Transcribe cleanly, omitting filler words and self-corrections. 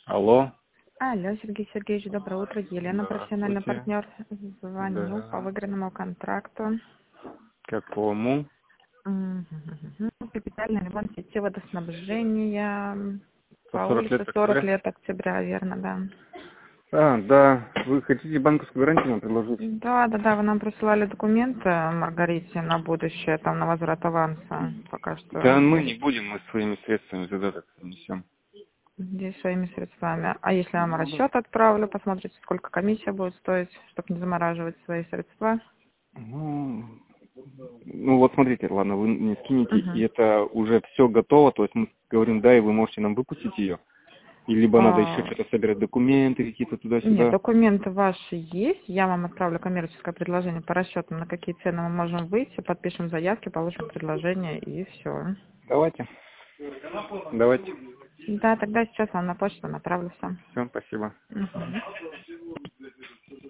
Алло, Алло, Сергей Сергеевич, доброе утро. Елена, профессиональный здравствуйте. партнер. Звоню по Да. выигранному контракту. Какому? Капитальный ремонт сети водоснабжения По по 40 улице лет 40 октября? лет октября, верно, да. Да. Вы хотите банковскую гарантию нам предложить? Да, вы нам присылали документы Маргарите на будущее, там на возврат аванса. Пока Да, что мы не будем, мы своими средствами задаток внесем. здесь своими средствами. А если я вам Ну да. расчет отправлю, посмотрите, сколько комиссия будет стоить, чтобы не замораживать свои средства. Ну вот смотрите, ладно, вы мне скинете, и Мгм. это уже все готово, то есть мы говорим да, и вы можете нам выпустить ее, и либо надо еще А, что-то собирать, документы какие-то Нет, туда-сюда. документы ваши есть. Я вам отправлю коммерческое предложение по расчетам, на какие цены мы можем выйти, подпишем заявки, получим предложение и все. Давайте. Давайте. Да, тогда сейчас вам на почту направлю все. Все, спасибо. Мгм.